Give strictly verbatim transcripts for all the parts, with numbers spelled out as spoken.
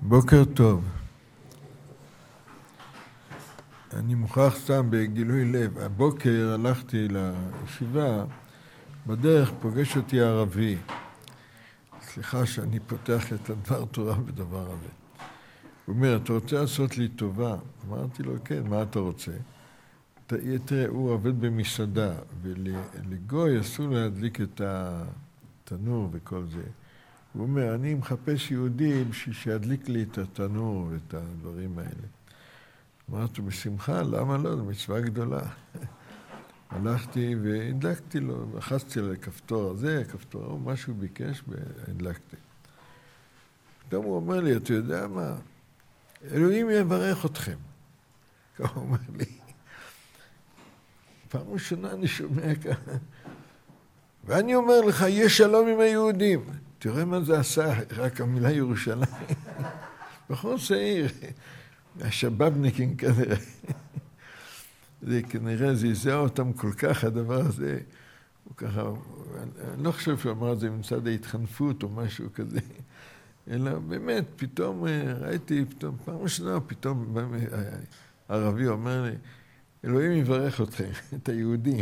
בוקר טוב. אני מוכרח סתם בגילוי לב. הבוקר הלכתי לישיבה, בדרך פוגש אותי ערבי. סליחה שאני פותח את הדבר תורה בדבר הזה. הוא אומר, אתה רוצה לעשות לי טובה? אמרתי לו, כן, מה אתה רוצה? תראה, הוא עובד במסעדה, ולגוי אסור להדליק את התנור וכל זה. הוא אומר, אני מחפש יהודי בשביל שידליק לי את התנור ואת הדברים האלה. אמרתי, בשמחה, למה לא? זו מצווה גדולה. הלכתי והדלקתי לו, לחצתי על הכפתור הזה, הכפתור ההוא, מה שהוא ביקש, והדלקתי. פתאום הוא אומר לי, אתה יודע מה? אלוהים יברך אתכם. הוא אומר לי, פעם ראשונה אני שומע ככה. ואני אומר לך, יש שלום עם היהודים. תראה מה זה עשה, רק המילה ירושלים. בכל שעיר, השבבניקים כנראה. זה כנראה זעזע אותם כל כך, הדבר הזה. הוא ככה, אני לא חושב שהוא אמר את זה מצד ההתחנפות או משהו כזה. אלא באמת, פתאום ראיתי, פתאום, פעם ראשונה, פתאום הערבי אומר לי, אלוהים יברך אתכם, את היהודים.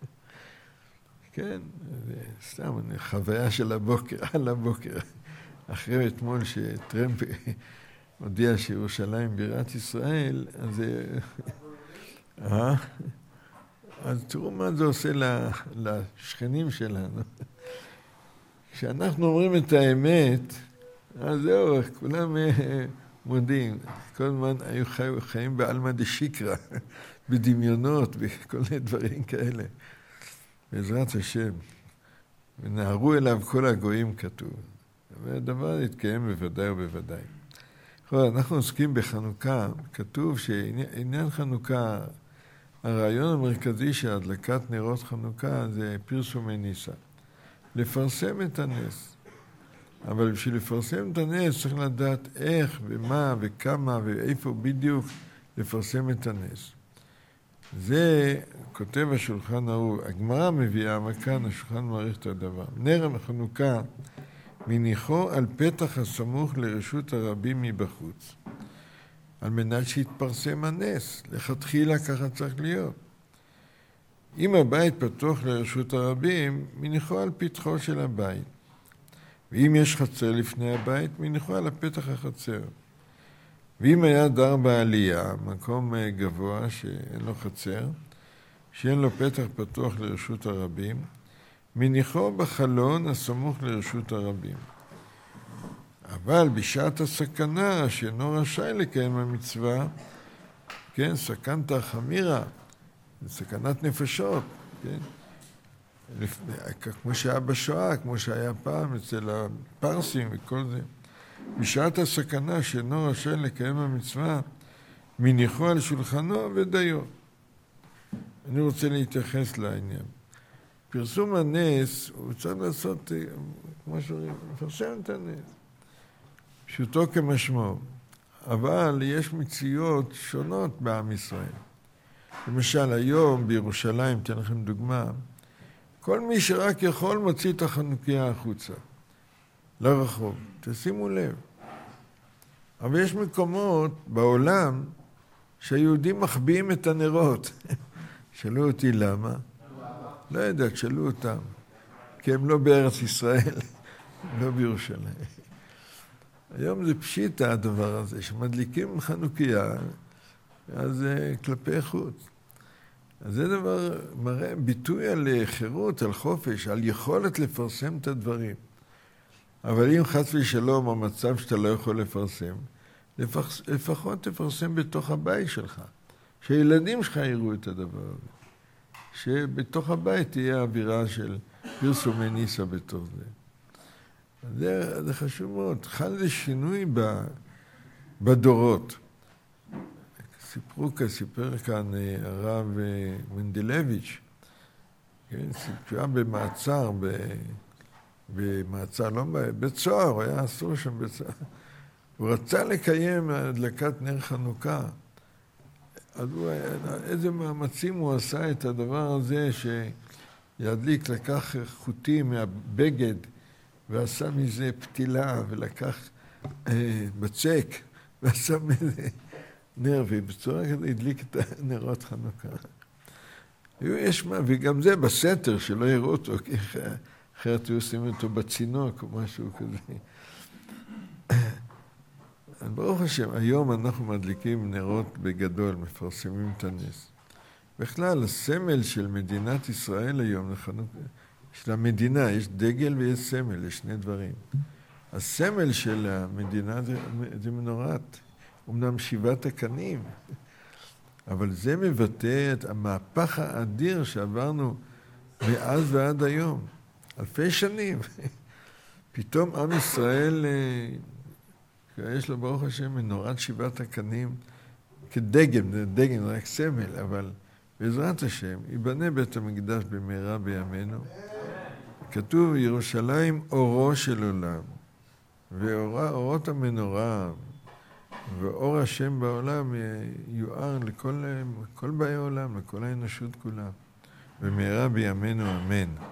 כן, סתם, חוויה של הבוקר, על הבוקר. אחרי אתמול שטרמפ הודיע שירושלים בירת ישראל, אז... אה? אז תראו מה זה עושה לשכנים שלנו. כשאנחנו אומרים את האמת, אז זהו, כולם מודים. כל הזמן היו חיים בעלמא דשיקרא, בדמיונות, בכל מיני דברים כאלה. בעזרת השם. ונהרו אליו כל הגויים כתוב. והדבר יתקיים בוודאי ובוודאי. אנחנו עוסקים בחנוכה, כתוב שעניין חנוכה, הרעיון המרכזי של הדלקת נרות חנוכה זה פרסומי ניסה. לפרסם את הנס. אבל בשביל לפרסם את הנס צריך לדעת איך ומה וכמה ואיפה בדיוק לפרסם את הנס. זה כותב השולחן ההוא, הגמרא מביאה, אבל כאן השולחן מעריך את הדבר. נר החנוכה מניחו על פתח הסמוך לרשות הרבים מבחוץ, על מנת שיתפרסם הנס. לכתחילה ככה צריך להיות. אם הבית פתוח לרשות הרבים, מניחו על פתחו של הבית. ואם יש חצר לפני הבית, מניחו על הפתח החצר. ואם היה דר בעלייה, מקום גבוה שאין לו חצר, שאין לו פתח פתוח לרשות הרבים, מניחו בחלון הסמוך לרשות הרבים. אבל בשעת הסכנה, שאינו רשאי לקיים המצווה, כן, סכנתא חמירא, סכנת נפשות, כן? לפני, כמו שהיה בשואה, כמו שהיה פעם אצל הפרסים וכל זה. בשעת הסכנה שאינו רשאי לקיים המצווה, מניחו על שולחנו ודיו. אני רוצה להתייחס לעניין. פרסום הנס, הוא צריך לעשות, כמו שאומרים, לפרסם את הנס. פשוטו כמשמעו. אבל יש מציאות שונות בעם ישראל. למשל, היום בירושלים, אתן לכם דוגמה, כל מי שרק יכול מוציא את החנוכיה החוצה, לרחוב. תשימו לב. אבל יש מקומות בעולם שהיהודים מחביאים את הנרות. שאלו אותי למה? לא יודע, שאלו אותם. כי הם לא בארץ ישראל, לא בירושלים. היום זה פשיטה הדבר הזה, שמדליקים חנוכיה, אז כלפי חוץ. אז זה דבר מראה ביטוי על חירות, על חופש, על יכולת לפרסם את הדברים. אבל אם חס ושלום המצב שאתה לא יכול לפרסם, לפחות תפרסם בתוך הבית שלך. שהילדים שלך יראו את הדבר הזה. שבתוך הבית תהיה אווירה של פרסומי ניסה בתוך זה. זה, זה חשוב מאוד. חל זה שינוי ב, בדורות. סיפרו כאן, סיפר כאן הרב מנדלביץ', כן, סיפרה במעצר, ב, במעצר, לא בבית סוהר, הוא היה אסור שם בית סוהר. הוא רצה לקיים הדלקת נר חנוכה. אז הוא, איזה מאמצים הוא עשה את הדבר הזה שידליק, לקח חוטים מהבגד ועשה מזה פתילה ולקח בצ'ק, ושם איזה נר, ובצורה כזה הדליק את הנרות חנוכה. יש מה, וגם זה בסתר, שלא יראו אותו, כי אחרת היו עושים אותו בצינוק או משהו כזה. ברוך השם, היום אנחנו מדליקים נרות בגדול, מפרסמים את הנס. בכלל, הסמל של מדינת ישראל היום, לחנוכה, של המדינה, יש דגל ויש סמל, יש שני דברים. הסמל של המדינה זה, זה מנורת, אמנם שבעת הקנים, אבל זה מבטא את המהפך האדיר שעברנו מאז ועד היום, אלפי שנים. פתאום עם ישראל, יש לו ברוך השם מנורת שבעת הקנים, כדגם, זה דגם, רק סמל, אבל בעזרת השם, ייבנה בית המקדש במהרה בימינו. כתוב, ירושלים אורו של עולם, ואורות המנורה, ואור השם בעולם יואר לכל כל באי העולם, לכל האנושות כולה. במהרה בימינו אמן.